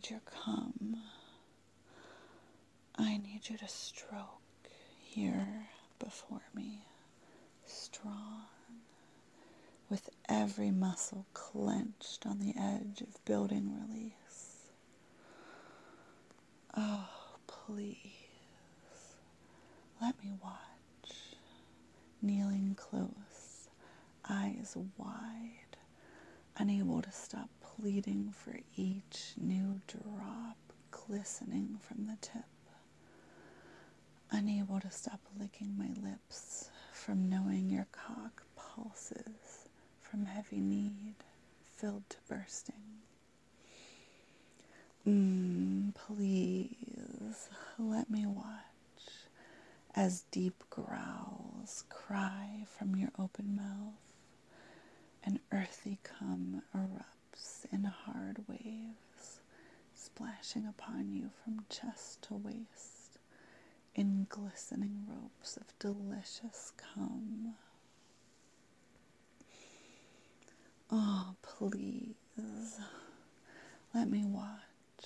need your cum. I need you to stroke here before me, strong, with every muscle clenched on the edge of building release. Oh, please, let me watch, kneeling close, eyes wide, unable to stop pleading for each new drop glistening from the tip, unable to stop licking my lips from knowing your cock pulses from heavy need filled to bursting. Please let me watch as deep growls cry from your open mouth, and earthy cum erupts in hard waves, splashing upon you from chest to waist in glistening ropes of delicious cum. Oh, please, let me watch,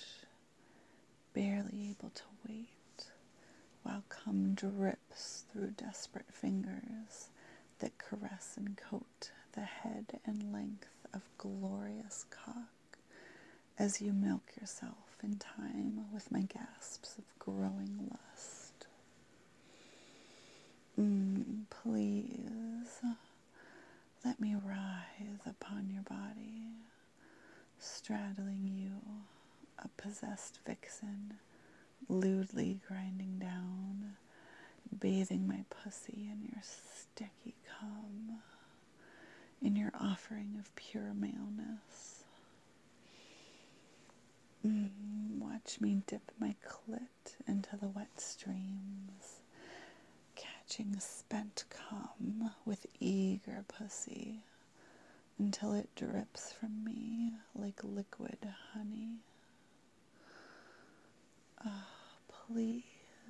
barely able to wait, while cum drips through desperate fingers that caress and coat the head and length of glorious cock as you milk yourself in time with my gasps of growing lust. Please, let me rise upon your body, straddling you, a possessed vixen, lewdly grinding down, bathing my pussy in your sticky cum, in your offering of pure maleness. Watch me dip my clit into the wet streams, catching spent cum with eager pussy until it drips from me like liquid honey. Oh, please,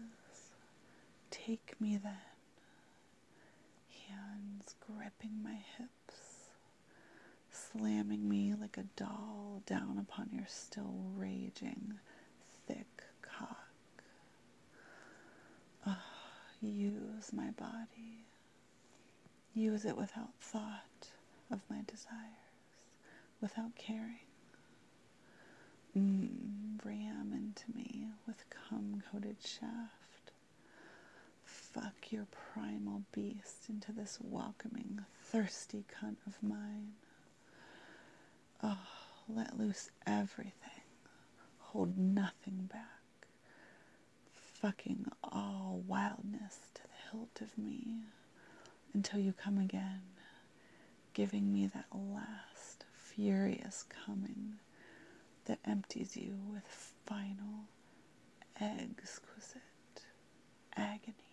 take me then, hands gripping my hips, slamming me like a doll down upon your still raging, thick cock. Use my body. Use it without thought of my desires, without caring. Ram into me with cum-coated shaft. Fuck your primal beast into this welcoming, thirsty cunt of mine. Oh, let loose everything. Hold nothing back. Fucking all wildness to the hilt of me until you come again, giving me that last furious coming that empties you with final, exquisite agony.